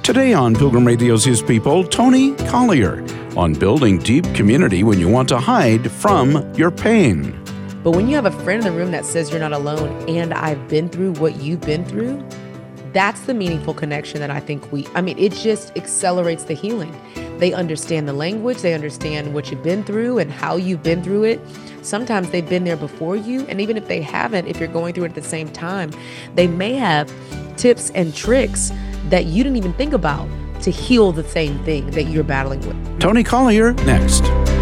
Today on Pilgrim Radio's His People, Tony Collier on building deep community when you want to hide from your pain. But when you have a friend in the room that says you're not alone and I've been through what you've been through, that's the meaningful connection that I think it just accelerates the healing. They understand the language, they understand what you've been through and how you've been through it. Sometimes they've been there before you, and even if they haven't, if you're going through it at the same time, they may have tips and tricks that you didn't even think about to heal the same thing that you're battling with. Tony Collier, next.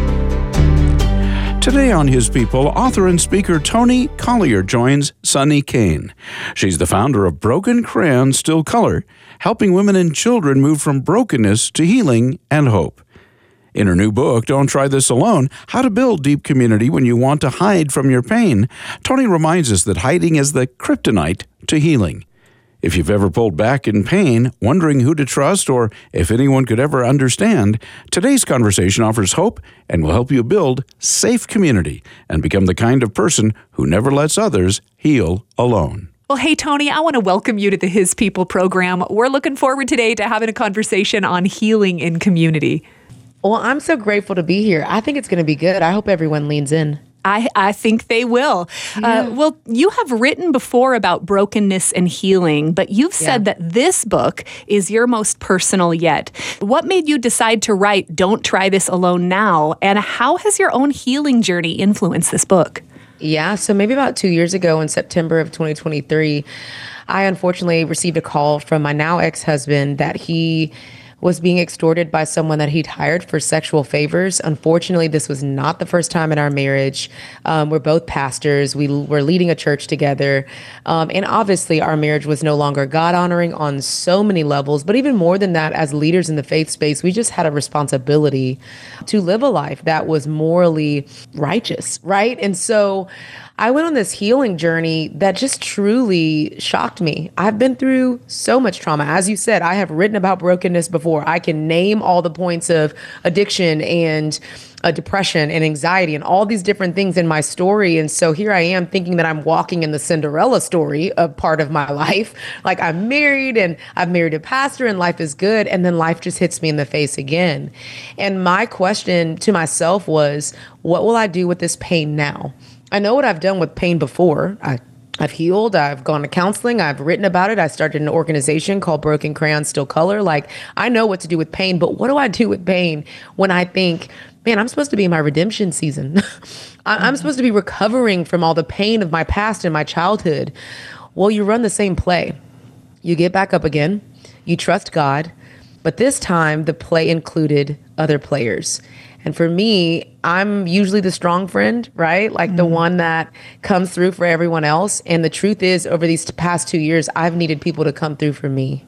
Today on His People, author and speaker Tony Collier joins Sunny Cain. She's the founder of Broken Crayon Still Color, helping women and children move from brokenness to healing and hope. In her new book, Don't Try This Alone, How to Build Deep Community When You Want to Hide from Your Pain, Tony reminds us that hiding is the kryptonite to healing. If you've ever pulled back in pain, wondering who to trust or if anyone could ever understand, today's conversation offers hope and will help you build safe community and become the kind of person who never lets others heal alone. Well, hey, Tony, I want to welcome you to the His People program. We're looking forward today to having a conversation on healing in community. Well, I'm so grateful to be here. I think it's going to be good. I hope everyone leans in. I think they will. Yeah. Well, you have written before about brokenness and healing, but you've said that this book is your most personal yet. What made you decide to write Don't Try This Alone Now, and how has your own healing journey influenced this book? Yeah, so maybe about 2 years ago in September of 2023, I unfortunately received a call from my now ex-husband that he was being extorted by someone that he'd hired for sexual favors. Unfortunately, this was not the first time in our marriage. We're both pastors. We were leading a church together. And obviously, our marriage was no longer God-honoring on so many levels. But even more than that, as leaders in the faith space, we just had a responsibility to live a life that was morally righteous, right? And so I went on this healing journey that just truly shocked me. I've been through so much trauma. As you said, I have written about brokenness before. I can name all the points of addiction and depression and anxiety and all these different things in my story. And so here I am thinking that I'm walking in the Cinderella story of part of my life. Like I'm married and I've married a pastor and life is good. And then life just hits me in the face again. And my question to myself was, what will I do with this pain now? I know what I've done with pain before. I've healed. I've gone to counseling. I've written about it. I started an organization called Broken Crayon Still Color. Like, I know what to do with pain, but what do I do with pain when I think, man, I'm supposed to be in my redemption season. I'm supposed to be recovering from all the pain of my past and my childhood. Well, you run the same play. You get back up again. You trust God. But this time, the play included other players. And for me, I'm usually the strong friend, right? Like the one that comes through for everyone else. And the truth is, over these past 2 years, I've needed people to come through for me.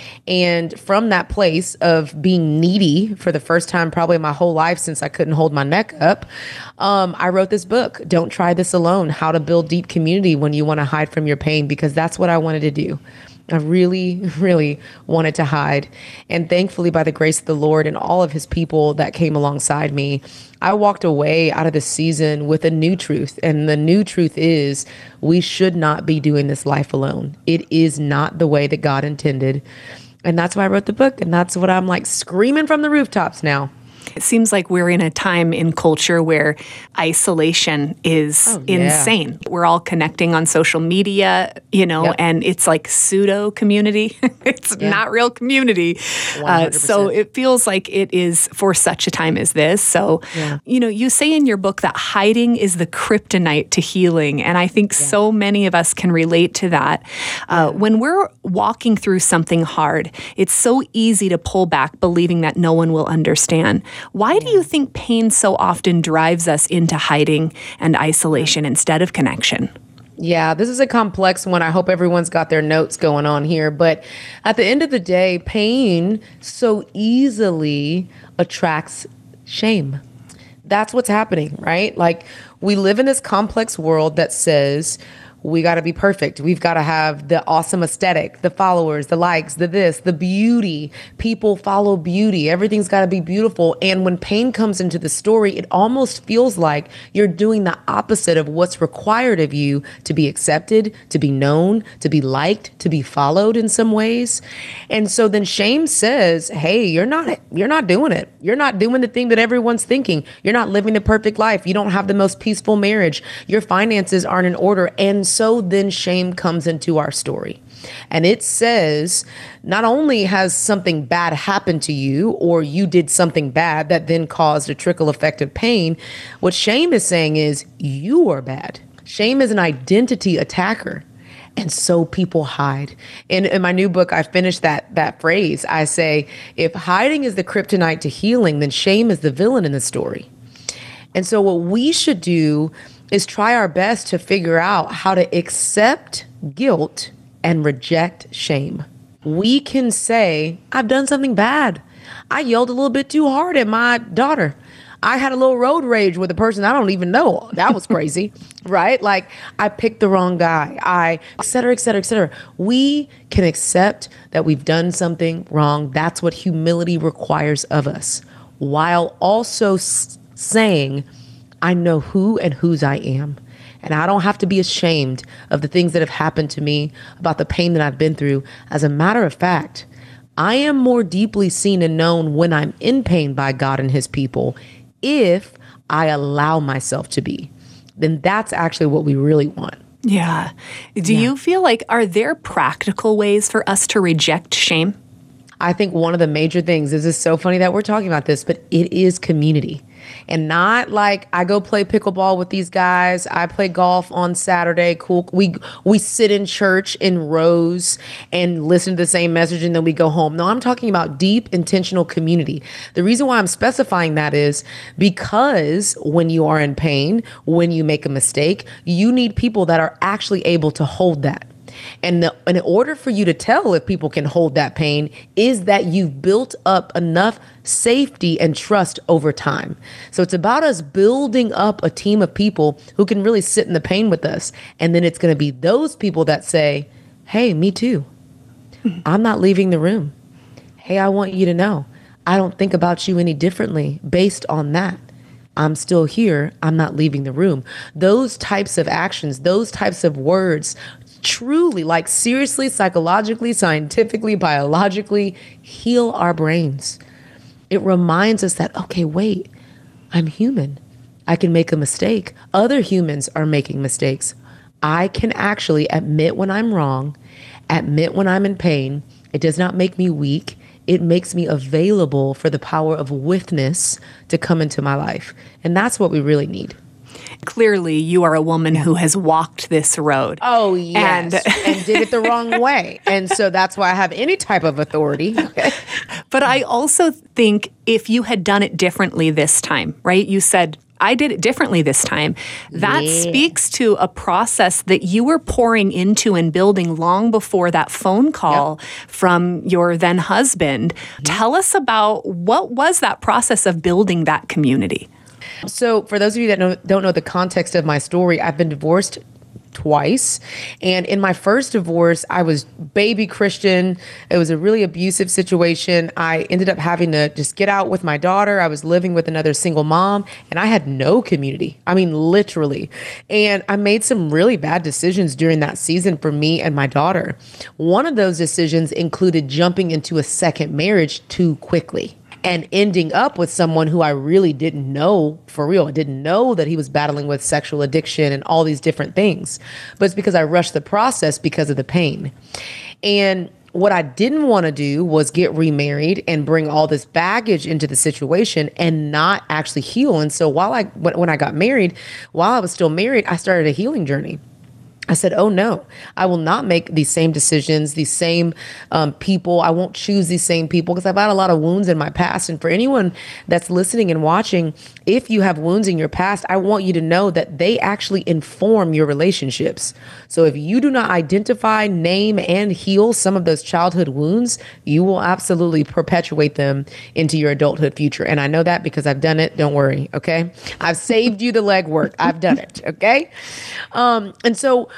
And from that place of being needy for the first time, probably my whole life since I couldn't hold my neck up, I wrote this book, Don't Try This Alone, How to Build Deep Community When You Want to Hide from Your Pain, because that's what I wanted to do. I really, really wanted to hide. And thankfully, by the grace of the Lord and all of his people that came alongside me, I walked away out of this season with a new truth. And the new truth is we should not be doing this life alone. It is not the way that God intended. And that's why I wrote the book. And that's what I'm like screaming from the rooftops now. It seems like we're in a time in culture where isolation is insane. We're all connecting on social media, and it's like pseudo community. It's not real community. So it feels like it is for such a time as this. So, you say in your book that hiding is the kryptonite to healing. And I think so many of us can relate to that. When we're walking through something hard, it's so easy to pull back, believing that no one will understand. Why do you think pain so often drives us into hiding and isolation instead of connection? Yeah, this is a complex one. I hope everyone's got their notes going on here. But at the end of the day, pain so easily attracts shame. That's what's happening, right? Like we live in this complex world that says we got to be perfect. We've got to have the awesome aesthetic, the followers, the likes, the this, the beauty. People follow beauty. Everything's got to be beautiful. And when pain comes into the story, it almost feels like you're doing the opposite of what's required of you to be accepted, to be known, to be liked, to be followed in some ways. And so then shame says, hey, you're not doing it. You're not doing the thing that everyone's thinking. You're not living the perfect life. You don't have the most peaceful marriage. Your finances aren't in order. And so then shame comes into our story. And it says, not only has something bad happened to you, or you did something bad that then caused a trickle effect of pain, what shame is saying is you are bad. Shame is an identity attacker. And so people hide. In my new book, I finished that phrase. I say, if hiding is the kryptonite to healing, then shame is the villain in the story. And so what we should do is try our best to figure out how to accept guilt and reject shame. We can say, I've done something bad. I yelled a little bit too hard at my daughter. I had a little road rage with a person I don't even know. That was crazy, right? Like, I picked the wrong guy. Et cetera, et cetera, et cetera. We can accept that we've done something wrong. That's what humility requires of us, while also saying, I know who and whose I am. And I don't have to be ashamed of the things that have happened to me, about the pain that I've been through. As a matter of fact, I am more deeply seen and known when I'm in pain by God and his people, if I allow myself to be. Then that's actually what we really want. Yeah. Do you feel like, are there practical ways for us to reject shame? I think one of the major things, this is so funny that we're talking about this, but it is community. And not like I go play pickleball with these guys. I play golf on Saturday. Cool. We sit in church in rows and listen to the same message and then we go home. No, I'm talking about deep, intentional community. The reason why I'm specifying that is because when you are in pain, when you make a mistake, you need people that are actually able to hold that. And in order for you to tell if people can hold that pain is that you've built up enough safety and trust over time. So it's about us building up a team of people who can really sit in the pain with us. And then it's going to be those people that say, hey, me too. I'm not leaving the room. Hey, I want you to know, I don't think about you any differently based on that. I'm still here. I'm not leaving the room. Those types of actions, those types of words, truly, like seriously, psychologically, scientifically, biologically, heal our brains. It reminds us that, okay, wait, I'm human. I can make a mistake. Other humans are making mistakes. I can actually admit when I'm wrong, admit when I'm in pain. It does not make me weak. It makes me available for the power of witness to come into my life. And that's what we really need. Clearly, you are a woman who has walked this road. Oh, yes. And did it the wrong way. And so that's why I have any type of authority. But I also think if you had done it differently this time, right? You said, I did it differently this time. That speaks to a process that you were pouring into and building long before that phone call from your then husband. Tell us about what was that process of building that community? So for those of you that don't know the context of my story, I've been divorced twice. And in my first divorce, I was baby Christian. It was a really abusive situation. I ended up having to just get out with my daughter. I was living with another single mom and I had no community. I mean, literally. And I made some really bad decisions during that season for me and my daughter. One of those decisions included jumping into a second marriage too quickly and ending up with someone who I really didn't know for real. I didn't know that he was battling with sexual addiction and all these different things. But it's because I rushed the process because of the pain. And what I didn't want to do was get remarried and bring all this baggage into the situation and not actually heal. And so when I got married, while I was still married, I started a healing journey. I said, oh no, I will not make these same decisions, these same people. I won't choose these same people because I've had a lot of wounds in my past. And for anyone that's listening and watching, if you have wounds in your past, I want you to know that they actually inform your relationships. So if you do not identify, name, and heal some of those childhood wounds, you will absolutely perpetuate them into your adulthood future. And I know that because I've done it. Don't worry. Okay. I've saved you the legwork. I've done it. Okay. And so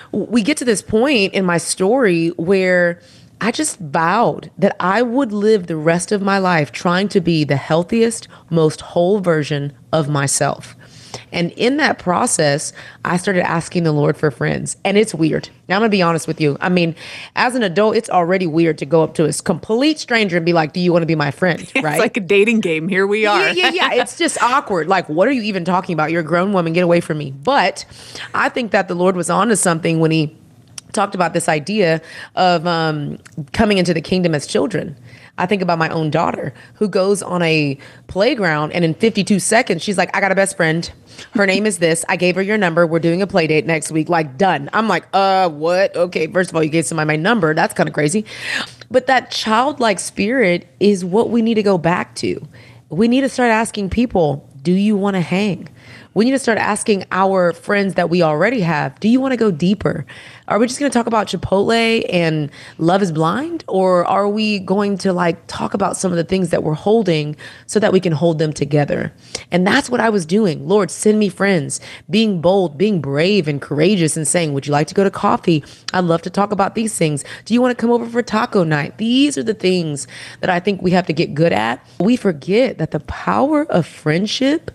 we get to this point in my story where I just vowed that I would live the rest of my life trying to be the healthiest, most whole version of myself. And in that process, I started asking the Lord for friends. And it's weird. Now, I'm going to be honest with you. I mean, as an adult, it's already weird to go up to a complete stranger and be like, do you want to be my friend? Right? It's like a dating game. Here we are. Yeah. It's just awkward. Like, what are you even talking about? You're a grown woman. Get away from me. But I think that the Lord was onto something when he talked about this idea of coming into the kingdom as children. I think about my own daughter who goes on a playground and in 52 seconds, she's like, I got a best friend. Her name is this. I gave her your number. We're doing a play date next week. Like, done. I'm like, what? Okay, first of all, you gave somebody my number. That's kind of crazy. But that childlike spirit is what we need to go back to. We need to start asking people, do you want to hang? We need to start asking our friends that we already have, do you want to go deeper? Are we just going to talk about Chipotle and Love is Blind? Or are we going to like talk about some of the things that we're holding so that we can hold them together? And that's what I was doing. Lord, send me friends, being bold, being brave and courageous and saying, would you like to go to coffee? I'd love to talk about these things. Do you want to come over for taco night? These are the things that I think we have to get good at. We forget that the power of friendship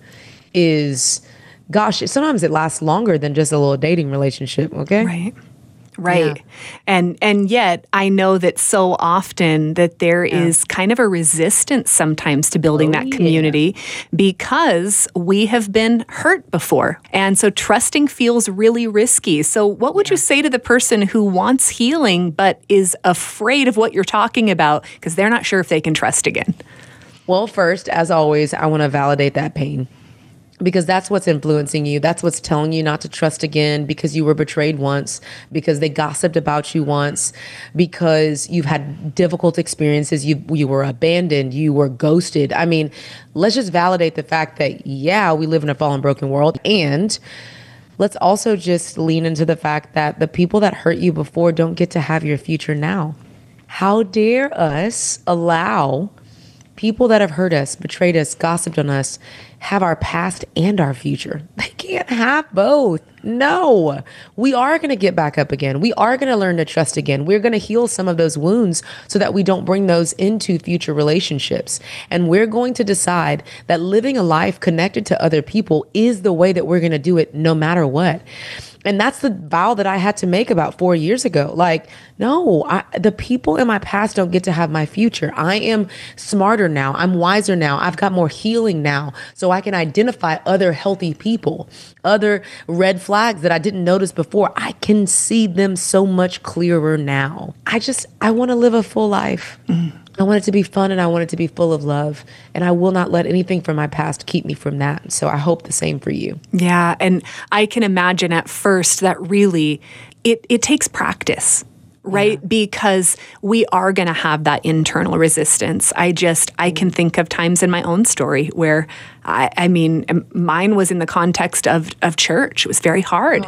is, gosh, sometimes it lasts longer than just a little dating relationship, okay? Right. Yeah. And yet I know that so often that there is kind of a resistance sometimes to building that community because we have been hurt before. And so trusting feels really risky. So what would you say to the person who wants healing but is afraid of what you're talking about because they're not sure if they can trust again? Well, first, as always, I want to validate that pain. Because that's what's influencing you. That's what's telling you not to trust again because you were betrayed once, because they gossiped about you once, because you've had difficult experiences, you were abandoned, you were ghosted. I mean, let's just validate the fact that, yeah, we live in a fallen, broken world. And let's also just lean into the fact that the people that hurt you before don't get to have your future now. How dare us allow people that have hurt us, betrayed us, gossiped on us, have our past and our future? They can't have both. No, we are going to get back up again. We are going to learn to trust again. We're going to heal some of those wounds so that we don't bring those into future relationships. And we're going to decide that living a life connected to other people is the way that we're going to do it no matter what. And that's the vow that I had to make about 4 years ago. Like, no, the people in my past don't get to have my future. I am smarter now. I'm wiser now. I've got more healing now. So I can identify other healthy people, other red flags that I didn't notice before. I can see them so much clearer now. I want to live a full life. I want it to be fun and I want it to be full of love. And I will not let anything from my past keep me from that. So I hope the same for you. Yeah. And I can imagine at first that really it takes practice. Right? Yeah. Because we are going to have that internal resistance. I can think of times in my own story where I mean, mine was in the context of church. It was very hard.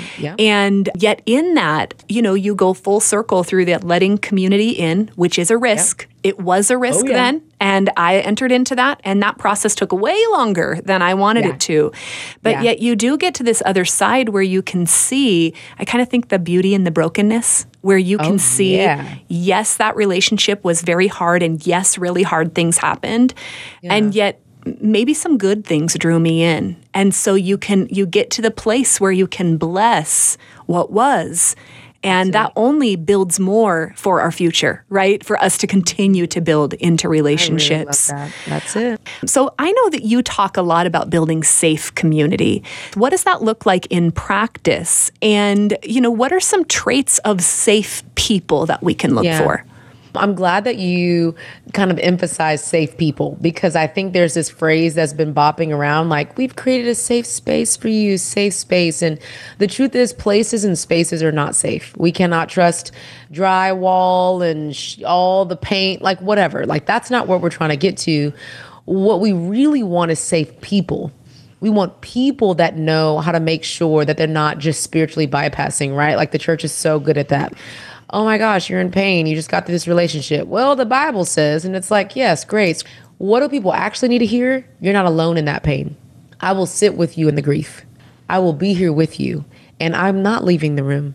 And yet in that, you go full circle through that letting community in, which is a risk. Yep. It was a risk then. And I entered into that. And that process took way longer than I wanted it to. But yet you do get to this other side where you can see, I kind of think the beauty in the brokenness, where you can see, yes, that relationship was very hard. And yes, really hard things happened. And yet maybe some good things drew me in. And so you get to the place where you can bless what was. And that only builds more for our future, right? For us to continue to build into relationships. I really love that. That's it. So I know that you talk a lot about building safe community. What does that look like in practice? And, what are some traits of safe people that we can look for? I'm glad that you kind of emphasize safe people, because I think there's this phrase that's been bopping around like, we've created a safe space for you, safe space. And the truth is places and spaces are not safe. We cannot trust drywall and all the paint, like whatever. Like that's not what we're trying to get to. What we really want is safe people. We want people that know how to make sure that they're not just spiritually bypassing, right? Like the church is so good at that. Oh my gosh, you're in pain. You just got through this relationship. Well, the Bible says, and it's like, yes, great. What do people actually need to hear? You're not alone in that pain. I will sit with you in the grief. I will be here with you. And I'm not leaving the room.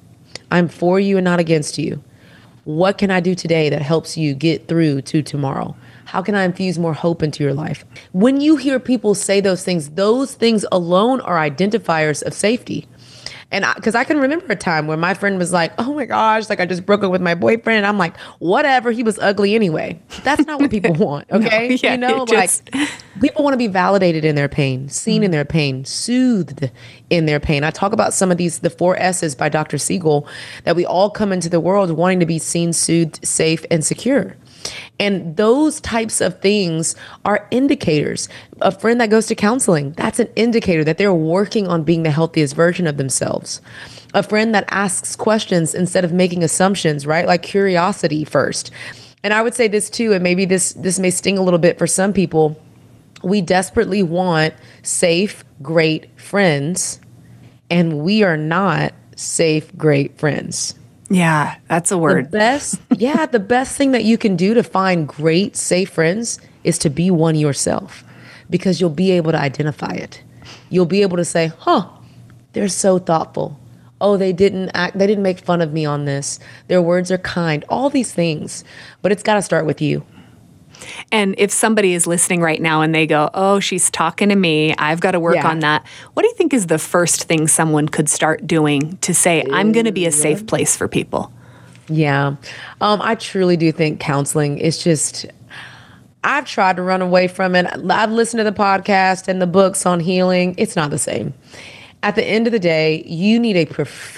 I'm for you and not against you. What can I do today that helps you get through to tomorrow? How can I infuse more hope into your life? When you hear people say those things alone are identifiers of safety. And because I can remember a time where my friend was like, oh my gosh, like I just broke up with my boyfriend. And I'm like, whatever, he was ugly anyway. That's not what people want, okay? No, yeah, you know, like people want to be validated in their pain, seen in their pain, soothed in their pain. I talk about some of these, the 4 S's by Dr. Siegel, that we all come into the world wanting to be seen, soothed, safe, and secure. And those types of things are indicators. A friend that goes to counseling, that's an indicator that they're working on being the healthiest version of themselves. A friend that asks questions instead of making assumptions, right? Like curiosity first. And I would say this too, and maybe this may sting a little bit for some people. We desperately want safe, great friends, and we are not safe, great friends. Yeah, that's a word. The best thing that you can do to find great, safe friends is to be one yourself, because you'll be able to identify it. You'll be able to say, they're so thoughtful. Oh, they didn't make fun of me on this. Their words are kind, all these things. But it's got to start with you. And if somebody is listening right now and they go, oh, she's talking to me, I've got to work on that. What do you think is the first thing someone could start doing to say, I'm going to be a safe place for people? Yeah. I truly do think counseling is just, I've tried to run away from it. I've listened to the podcast and the books on healing. It's not the same. At the end of the day, you need a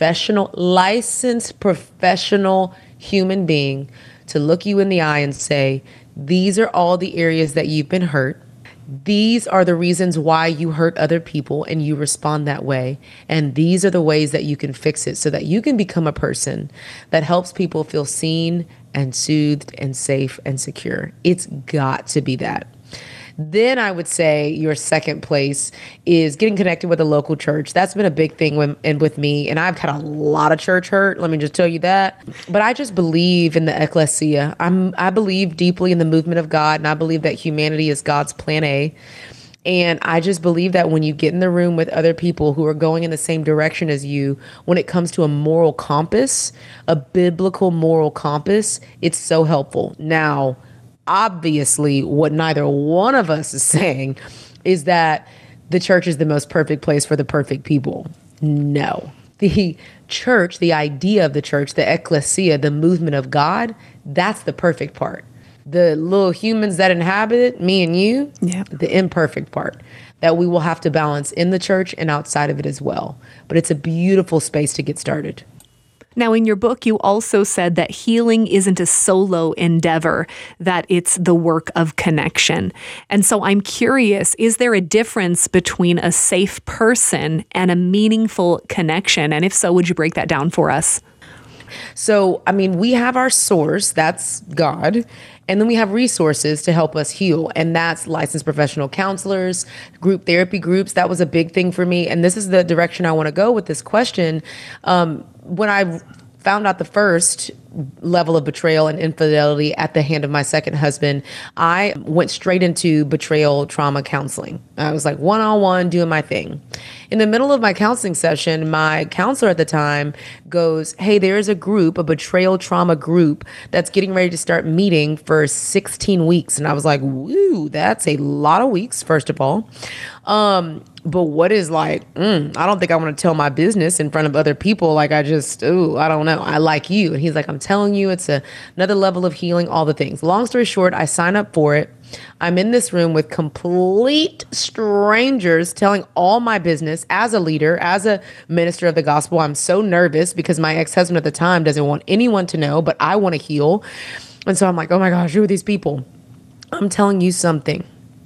licensed professional human being to look you in the eye and say, these are all the areas that you've been hurt. These are the reasons why you hurt other people and you respond that way. And these are the ways that you can fix it so that you can become a person that helps people feel seen and soothed and safe and secure. It's got to be that. Then I would say your second place is getting connected with a local church. That's been a big thing with me. And I've had a lot of church hurt. Let me just tell you that. But I just believe in the ecclesia. I believe deeply in the movement of God. And I believe that humanity is God's plan A. And I just believe that when you get in the room with other people who are going in the same direction as you, when it comes to a moral compass, a biblical moral compass, it's so helpful. Now, obviously, what neither one of us is saying is that the church is the most perfect place for the perfect people. No. The church, the idea of the church, the ecclesia, the movement of God, that's the perfect part. The little humans that inhabit it, me and you, the imperfect part that we will have to balance in the church and outside of it as well. But it's a beautiful space to get started. Now, in your book, you also said that healing isn't a solo endeavor, that it's the work of connection. And so I'm curious, is there a difference between a safe person and a meaningful connection? And if so, would you break that down for us? So, we have our source, that's God. And then we have resources to help us heal. And that's licensed professional counselors, group therapy groups. That was a big thing for me. And this is the direction I want to go with this question. When I found out the first level of betrayal and infidelity at the hand of my second husband, I went straight into betrayal trauma counseling. I was like one-on-one doing my thing. In the middle of my counseling session, my counselor at the time goes, hey, there's a group, a betrayal trauma group that's getting ready to start meeting for 16 weeks. And I was like, woo, that's a lot of weeks, first of all. But what is I don't think I want to tell my business in front of other people. I don't know. I like you. And he's like, I'm telling you, it's another level of healing, all the things. Long story short, I sign up for it. I'm in this room with complete strangers telling all my business as a leader, as a minister of the gospel. I'm so nervous because my ex-husband at the time doesn't want anyone to know, but I want to heal. And so I'm like, oh my gosh, who are these people? I'm telling you something.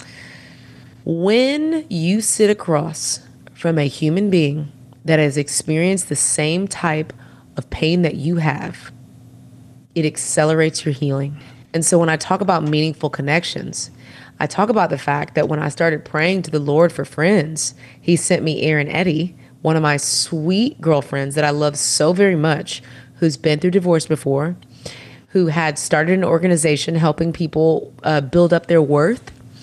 When you sit across from a human being that has experienced the same type of pain that you have, it accelerates your healing. And so when I talk about meaningful connections, I talk about the fact that when I started praying to the Lord for friends, he sent me Erin Eddy, one of my sweet girlfriends that I love so very much, who's been through divorce before, who had started an organization helping people build up their worth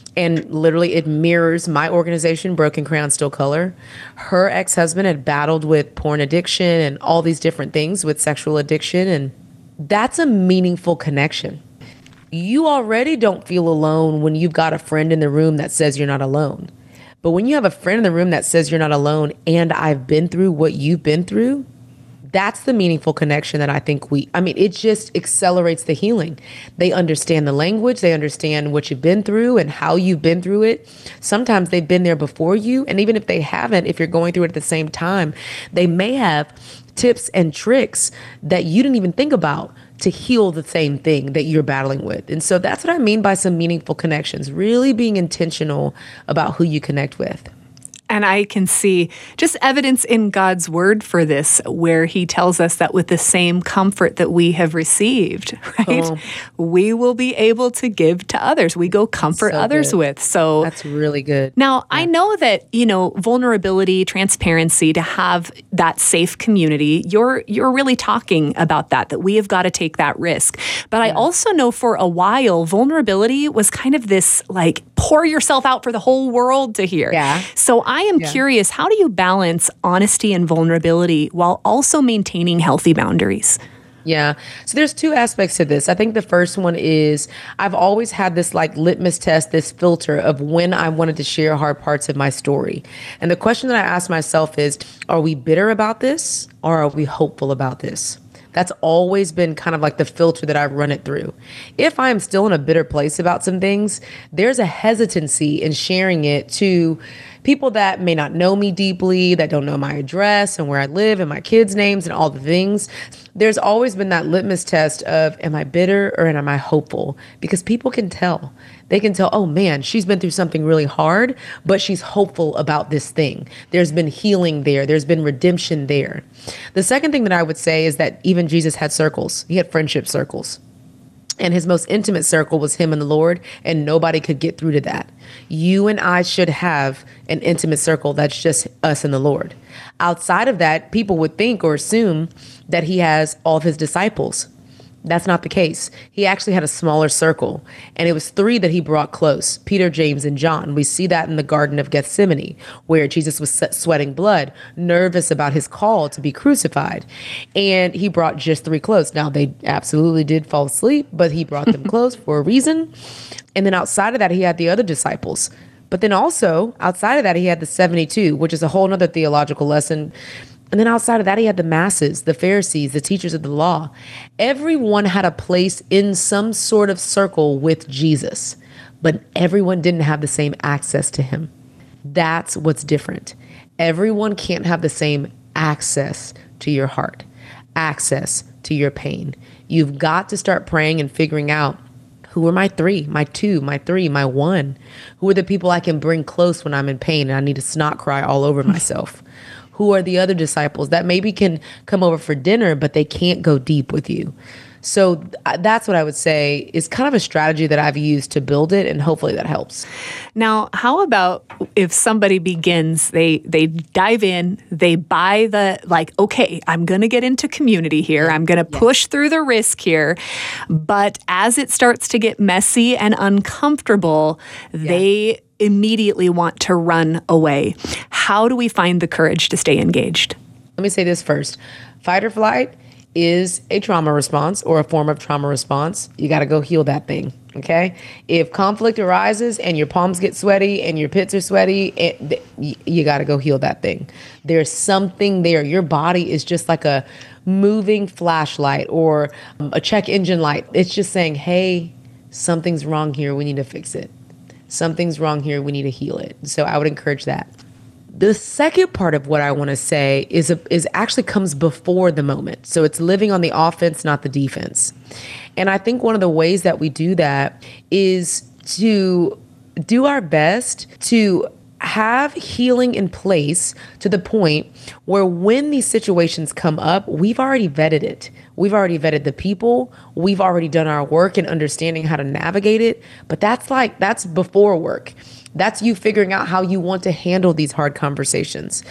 And literally, it mirrors my organization, Broken Crayon Still Color. Her ex-husband had battled with porn addiction and all these different things with sexual addiction. And that's a meaningful connection. You already don't feel alone when you've got a friend in the room that says you're not alone. But when you have a friend in the room that says you're not alone and I've been through what you've been through, that's the meaningful connection that I think it just accelerates the healing. They understand the language, they understand what you've been through and how you've been through it. Sometimes they've been there before you. And even if they haven't, if you're going through it at the same time, they may have tips and tricks that you didn't even think about to heal the same thing that you're battling with. And so that's what I mean by some meaningful connections, really being intentional about who you connect with. And I can see just evidence in God's word for this, where he tells us that with the same comfort that we have received, right, we will be able to give to others. We go comfort others with. So that's really good. Now, I know that, vulnerability, transparency, to have that safe community, you're really talking about that we have got to take that risk. But I also know for a while, vulnerability was kind of this like pour yourself out for the whole world to hear. Yeah. So I am curious, how do you balance honesty and vulnerability while also maintaining healthy boundaries? Yeah. So there's two aspects to this. I think the first one is I've always had this like litmus test, this filter of when I wanted to share hard parts of my story. And the question that I ask myself is, are we bitter about this or are we hopeful about this? That's always been kind of like the filter that I've run it through. If I'm still in a bitter place about some things, there's a hesitancy in sharing it to people that may not know me deeply, that don't know my address and where I live and my kids' names and all the things. There's always been that litmus test of, am I bitter or am I hopeful? Because people can tell. They can tell, oh man, she's been through something really hard, but she's hopeful about this thing. There's been healing there. There's been redemption there. The second thing that I would say is that even Jesus had circles. He had friendship circles. And his most intimate circle was him and the Lord, and nobody could get through to that. You and I should have an intimate circle that's just us and the Lord. Outside of that, people would think or assume that he has all of his disciples. That's not the case. He actually had a smaller circle, and it was 3 that he brought close: Peter, James, and John. We see that in the Garden of Gethsemane, where Jesus was sweating blood, nervous about his call to be crucified. And he brought just 3 close. Now, they absolutely did fall asleep, but he brought them close for a reason. And then outside of that, he had the other disciples. But then also, outside of that, he had the 72, which is a whole other theological lesson. And then outside of that, he had the masses, the Pharisees, the teachers of the law. Everyone had a place in some sort of circle with Jesus, but everyone didn't have the same access to him. That's what's different. Everyone can't have the same access to your heart, access to your pain. You've got to start praying and figuring out, who are my 3, my 2, my 3, my 1? Who are the people I can bring close when I'm in pain and I need to snot cry all over myself? Who are the other disciples that maybe can come over for dinner, but they can't go deep with you? So that's what I would say is kind of a strategy that I've used to build it, and hopefully that helps. Now, how about if somebody begins, they dive in, they buy okay, I'm going to get into community here. I'm going to push through the risk here. But as it starts to get messy and uncomfortable, they immediately want to run away. How do we find the courage to stay engaged? Let me say this first. Fight or flight is a trauma response or a form of trauma response. You got to go heal that thing, okay? If conflict arises and your palms get sweaty and your pits are sweaty, you got to go heal that thing. There's something there. Your body is just like a moving flashlight or a check engine light. It's just saying, hey, something's wrong here. We need to fix it. Something's wrong here. We need to heal it. So I would encourage that. The second part of what I want to say is actually comes before the moment. So it's living on the offense, not the defense. And I think one of the ways that we do that is to do our best to have healing in place to the point where when these situations come up, we've already vetted it. We've already vetted the people. We've already done our work in understanding how to navigate it. But that's before work. That's you figuring out how you want to handle these hard conversations.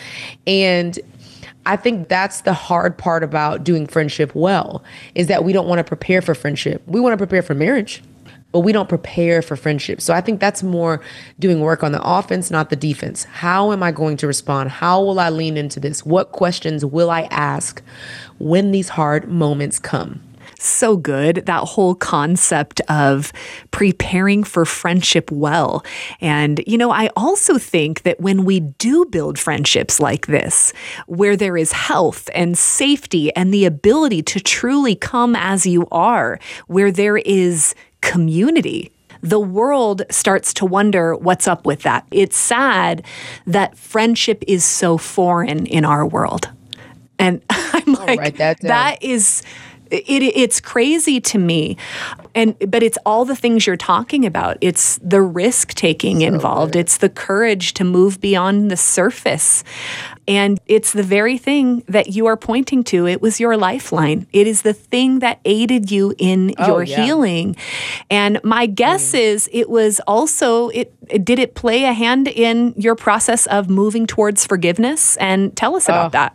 And I think that's the hard part about doing friendship well, is that we don't want to prepare for friendship. We want to prepare for marriage. but we don't prepare for friendship. So I think that's more doing work on the offense, not the defense. How am I going to respond? How will I lean into this? What questions will I ask when these hard moments come? So good. That whole concept of preparing for friendship well. And, I also think that when we do build friendships like this, where there is health and safety and the ability to truly come as you are, where there is community, the world starts to wonder what's up with that. It's sad that friendship is so foreign in our world. And I'm like, that is... It's crazy to me. But it's all the things you're talking about. It's the risk taking involved. It's the courage to move beyond the surface. And it's the very thing that you are pointing to. It was your lifeline. It is the thing that aided you in your healing. And my guess is it was also, did it play a hand in your process of moving towards forgiveness? And tell us about that.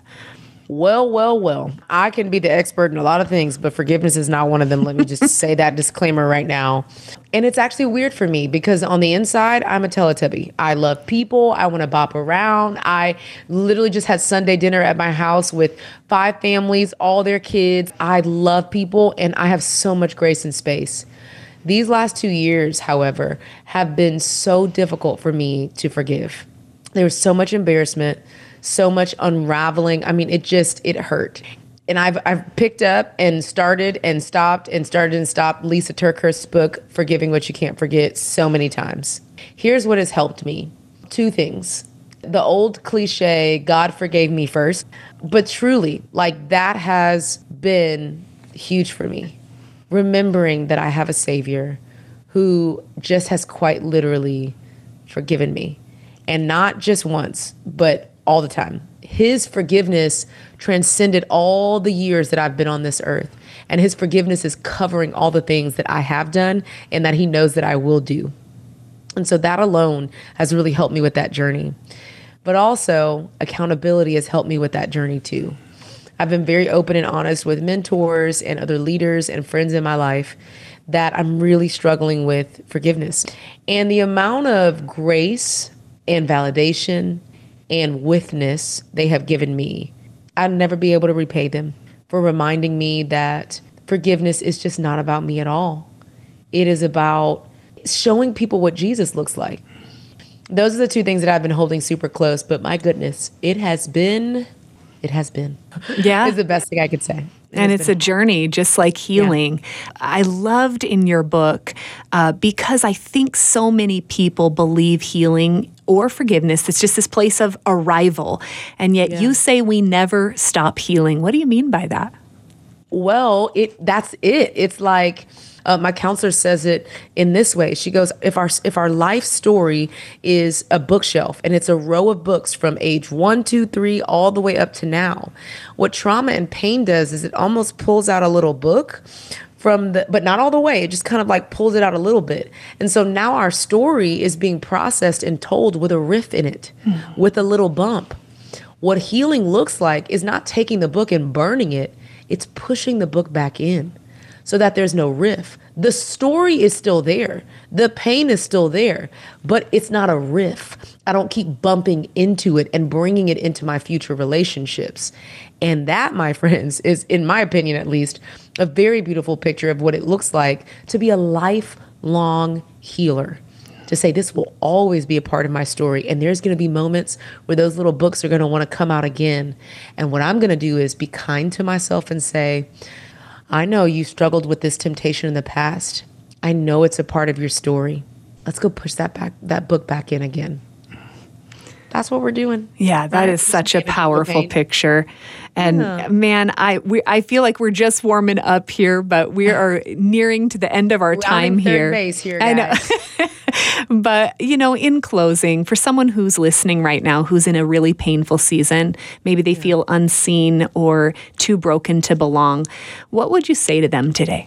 Well. I can be the expert in a lot of things, but forgiveness is not one of them. Let me just say that disclaimer right now. And it's actually weird for me because on the inside, I'm a Teletubby. I love people. I want to bop around. I literally just had Sunday dinner at my house with 5 families, all their kids. I love people and I have so much grace and space. These last 2 years, however, have been so difficult for me to forgive. There was so much embarrassment, so much unraveling. I mean, it hurt. And I've picked up and started and stopped and started and stopped Lisa TerKeurst's book, Forgiving What You Can't Forget, so many times. Here's what has helped me. 2 things. The old cliche, God forgave me first. But truly, that has been huge for me. Remembering that I have a Savior who just has quite literally forgiven me. And not just once, but all the time. His forgiveness transcended all the years that I've been on this earth. And his forgiveness is covering all the things that I have done and that he knows that I will do. And so that alone has really helped me with that journey. But also, accountability has helped me with that journey too. I've been very open and honest with mentors and other leaders and friends in my life that I'm really struggling with forgiveness. And the amount of grace and validation and witness they have given me, I'll never be able to repay them for reminding me that forgiveness is just not about me at all. It is about showing people what Jesus looks like. Those are the 2 things that I've been holding super close, but my goodness, it has been. Yeah. It's the best thing I could say. And it's a journey, just like healing. Yeah. I loved in your book, because I think so many people believe healing or forgiveness, it's just this place of arrival. And yet you say we never stop healing. What do you mean by that? Well, that's it. It's like my counselor says it in this way. She goes, if our life story is a bookshelf and it's a row of books from age 1, 2, 3, all the way up to now, what trauma and pain does is it almost pulls out a little book but not all the way. It just kind of pulls it out a little bit. And so now our story is being processed and told with a riff in it, with a little bump. What healing looks like is not taking the book and burning it. It's pushing the book back in so that there's no riff. The story is still there. The pain is still there, but it's not a riff. I don't keep bumping into it and bringing it into my future relationships. And that, my friends, is, in my opinion at least, a very beautiful picture of what it looks like to be a lifelong healer. To say this will always be a part of my story. And there's going to be moments where those little books are going to want to come out again. And what I'm going to do is be kind to myself and say, I know you struggled with this temptation in the past. I know it's a part of your story. Let's go push that book back in again. That's what we're doing. Yeah, that is such a powerful picture. And man, I feel like we're just warming up here, but we are nearing to the end of our time here. Third base here, guys. I know. But, in closing, for someone who's listening right now, who's in a really painful season, maybe they feel unseen or too broken to belong, what would you say to them today?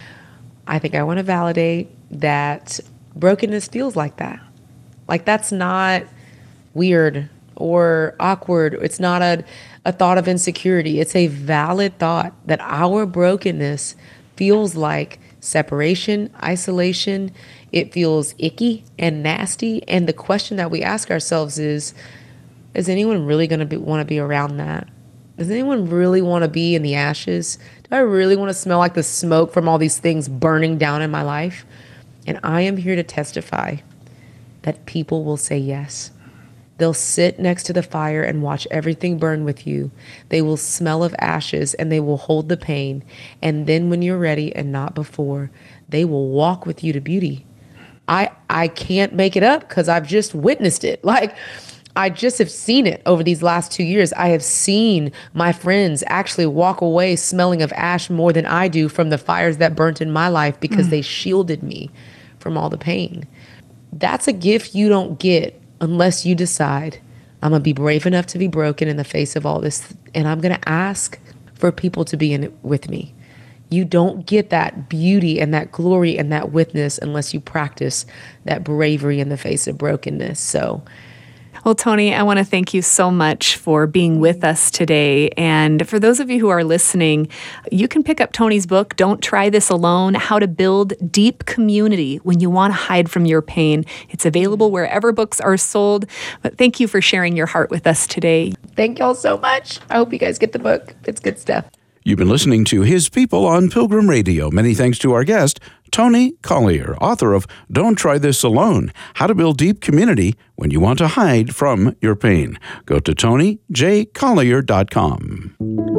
I think I want to validate that brokenness feels like that. That's not weird or awkward. It's not a thought of insecurity. It's a valid thought that our brokenness feels like separation, isolation. It feels icky and nasty. And the question that we ask ourselves is anyone really going to want to be around that? Does anyone really want to be in the ashes? Do I really want to smell like the smoke from all these things burning down in my life? And I am here to testify that people will say yes. They'll sit next to the fire and watch everything burn with you. They will smell of ashes and they will hold the pain. And then when you're ready and not before, they will walk with you to beauty. I can't make it up because I've just witnessed it. Like, I just have seen it over these last 2 years. I have seen my friends actually walk away smelling of ash more than I do from the fires that burnt in my life because they shielded me from all the pain. That's a gift you don't get unless you decide, I'm going to be brave enough to be broken in the face of all this, and I'm going to ask for people to be in it with me. You don't get that beauty and that glory and that witness unless you practice that bravery in the face of brokenness. So, well, Toni, I want to thank you so much for being with us today. And for those of you who are listening, you can pick up Toni's book, Don't Try This Alone, How to Build Deep Community When You Want to Hide from Your Pain. It's available wherever books are sold. But thank you for sharing your heart with us today. Thank y'all so much. I hope you guys get the book. It's good stuff. You've been listening to His People on Pilgrim Radio. Many thanks to our guest, Toni Collier, author of Don't Try This Alone, How to Build Deep Community When You Want to Hide from Your Pain. Go to ToniJCollier.com.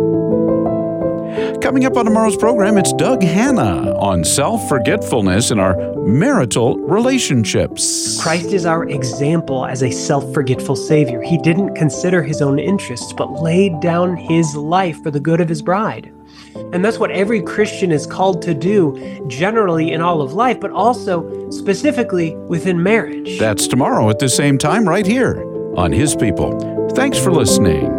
Coming up on tomorrow's program, it's Doug Hanna on self-forgetfulness in our marital relationships. Christ is our example as a self-forgetful Savior. He didn't consider his own interests, but laid down his life for the good of his bride. And that's what every Christian is called to do, generally in all of life, but also specifically within marriage. That's tomorrow at the same time right here on His People. Thanks for listening.